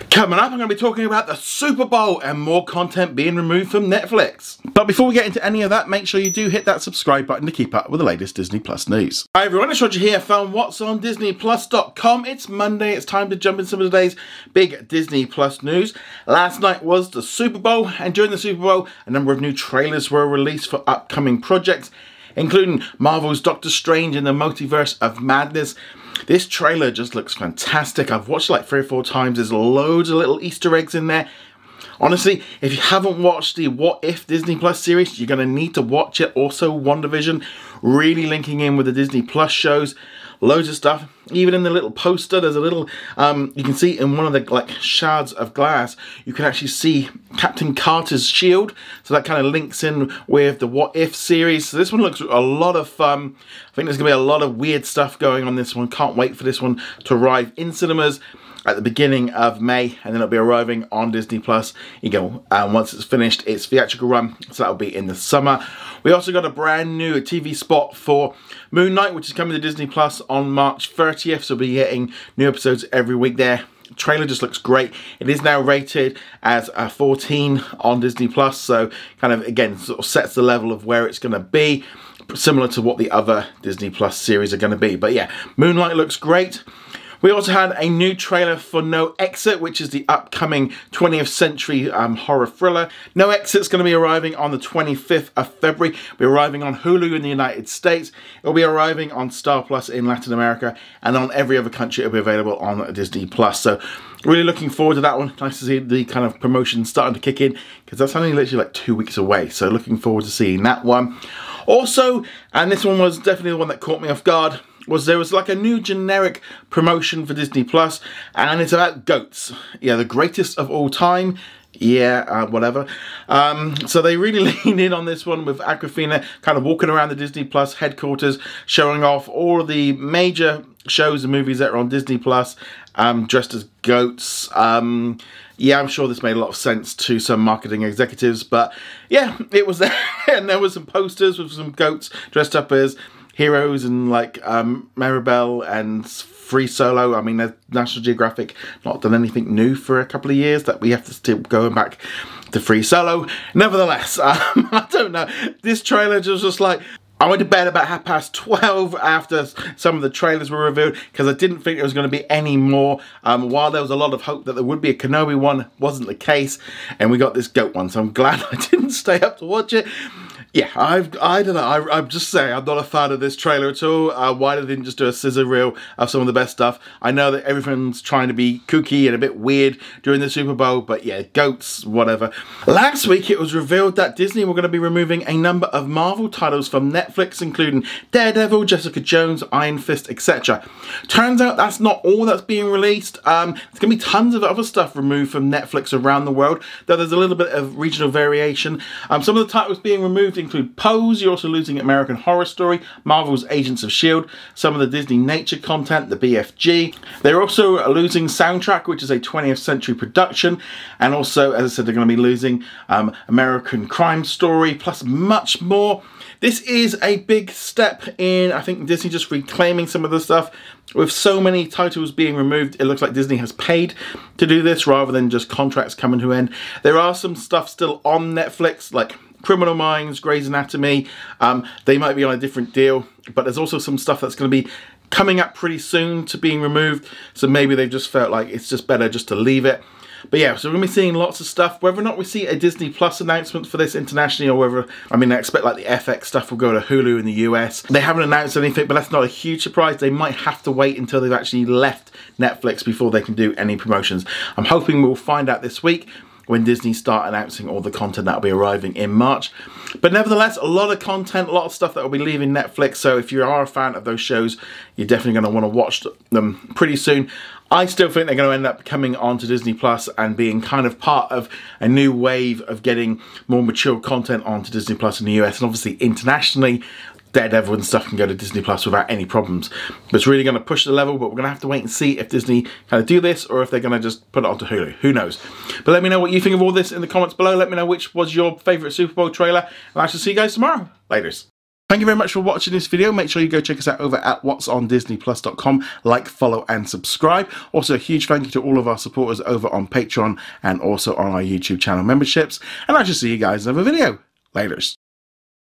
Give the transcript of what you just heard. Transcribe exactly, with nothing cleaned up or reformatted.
Coming up, I'm going to be talking about the Super Bowl and more content being removed from Netflix. But before we get into any of that, make sure you do hit that subscribe button to keep up with the latest Disney Plus news. Hi everyone, it's Roger here from what's on Disney Plus dot com. It's Monday, it's time to jump in some of today's big Disney Plus news. Last night was the Super Bowl, and during the Super Bowl, a number of new trailers were released for upcoming projects, including Marvel's Doctor Strange in the Multiverse of Madness. This trailer just looks fantastic. I've watched it like three or four times. There's loads of little Easter eggs in there. Honestly, if you haven't watched the What If Disney Plus series, you're going to need to watch it. Also, WandaVision, really linking in with the Disney Plus shows. Loads of stuff. Even in the little poster, there's a little, um, you can see in one of the like shards of glass, you can actually see Captain Carter's shield. So that kind of links in with the What If series. So this one looks a lot of fun. I think there's going to be a lot of weird stuff going on this one. Can't wait for this one to arrive in cinemas at the beginning of May, and then it'll be arriving on Disney Plus. You go, and once it's finished its theatrical run, so that'll be in the summer. We also got a brand new T V spot for Moon Knight, which is coming to Disney Plus on March thirtieth, so we'll be getting new episodes every week there. The trailer just looks great. It is now rated as a fourteen on Disney Plus, so kind of, again, sort of sets the level of where it's going to be, similar to what the other Disney Plus series are going to be. But yeah, Moonlight looks great. We also had a new trailer for No Exit, which is the upcoming twentieth century um, horror thriller. No Exit's going to be arriving on the twenty-fifth of February. It'll be arriving on Hulu in the United States. It'll be arriving on Star Plus in Latin America, and on every other country it'll be available on Disney Plus. So really looking forward to that one. Nice to see the kind of promotion starting to kick in, because that's only literally like two weeks away. So looking forward to seeing that one. Also, and this one was definitely the one that caught me off guard, was there was like a new generic promotion for Disney Plus, and it's about goats. Yeah, the greatest of all time. Yeah, uh, whatever. Um, so they really leaned in on this one with Awkwafina kind of walking around the Disney Plus headquarters, showing off all of the major shows and movies that are on Disney Plus, um, dressed as goats. Um, yeah, I'm sure this made a lot of sense to some marketing executives, but yeah, it was there. And there were some posters with some goats dressed up as heroes, and like um, Maribel and Free Solo. I mean, National Geographic not done anything new for a couple of years that we have to still go back to Free Solo. Nevertheless, um, I don't know. This trailer was just like, I went to bed about half past twelve after some of the trailers were revealed, because I didn't think there was going to be any more. Um, while there was a lot of hope that there would be a Kenobi one, wasn't the case, and we got this goat one. So I'm glad I didn't stay up to watch it. Yeah, I've, I don't know, I, I'm just saying, I'm not a fan of this trailer at all. Uh, why they didn't just do a scissor reel of some of the best stuff. I know that everyone's trying to be kooky and a bit weird during the Super Bowl, but yeah, goats, whatever. Last week it was revealed that Disney were going to be removing a number of Marvel titles from Netflix, including Daredevil, Jessica Jones, Iron Fist, et cetera. Turns out that's not all that's being released. Um, there's going to be tons of other stuff removed from Netflix around the world, though there's a little bit of regional variation. Um, some of the titles being removed include Pose. You're also losing American Horror Story, Marvel's Agents of S H I E L D, some of the Disney nature content, the B F G. They're also losing Soundtrack, which is a twentieth century production, and also, as I said, they're going to be losing um, American Crime Story, plus much more. This is a big step in, I think, Disney just reclaiming some of the stuff. With so many titles being removed, it looks like Disney has paid to do this rather than just contracts coming to an end. There are some stuff still on Netflix, like Criminal Minds, Grey's Anatomy. Um, they might be on a different deal, but there's also some stuff that's going to be coming up pretty soon to being removed. So maybe they've just felt like it's just better just to leave it. But yeah, so we're going to be seeing lots of stuff. Whether or not we see a Disney Plus announcement for this internationally, or whether, I mean, I expect like the F X stuff will go to Hulu in the U S. They haven't announced anything, but that's not a huge surprise. They might have to wait until they've actually left Netflix before they can do any promotions. I'm hoping we'll find out this week, when Disney start announcing all the content that will be arriving in March. But nevertheless, a lot of content, a lot of stuff that will be leaving Netflix. So if you are a fan of those shows, you're definitely going to want to watch them pretty soon. I still think they're going to end up coming onto Disney Plus and being kind of part of a new wave of getting more mature content onto Disney Plus in the U S, and obviously internationally. Daredevil and stuff can go to Disney Plus without any problems. But it's really going to push the level, but we're going to have to wait and see if Disney kind of do this, or if they're going to just put it onto Hulu. Who knows? But let me know what you think of all this in the comments below. Let me know which was your favourite Super Bowl trailer, and I shall see you guys tomorrow. Laters. Thank you very much for watching this video. Make sure you go check us out over at whats on disney plus dot com. Like, follow and subscribe. Also a huge thank you to all of our supporters over on Patreon and also on our YouTube channel memberships. And I shall see you guys in another video. Laters.